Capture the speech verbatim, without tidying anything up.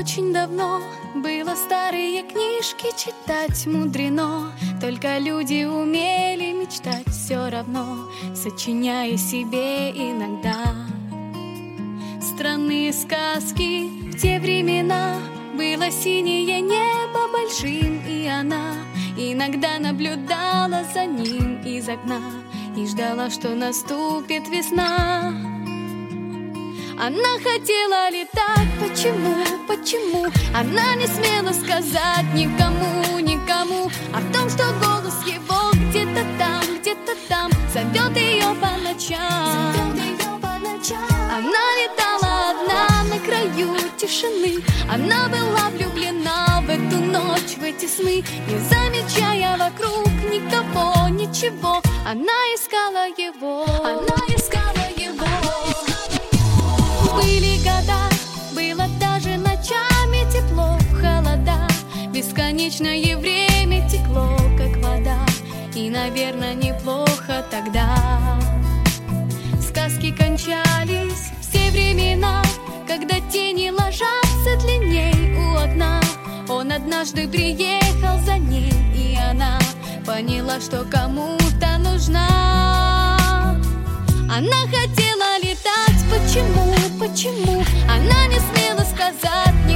Очень давно было старые книжки читать мудрено, только люди умели мечтать все равно, сочиняя себе иногда странные сказки. В те времена было синее небо большим, и она иногда наблюдала за ним из окна и ждала, что наступит весна. Она хотела летать, почему, почему? Она не смела сказать никому, никому о том, что голос его где-то там, где-то там зовет ее по ночам. Она летала одна на краю тишины, она была влюблена в эту ночь, в эти сны, не замечая вокруг никого, ничего. Она искала его, она искала его. Были года, было даже ночами тепло, холода, бесконечное время текло, как вода, и, наверное, неплохо тогда. Сказки кончались, все времена, когда тени ложатся длинней у окна. Он однажды приехал за ней, и она поняла, что кому-то нужна. Она хотела летать, почему, почему? Она не смела сказать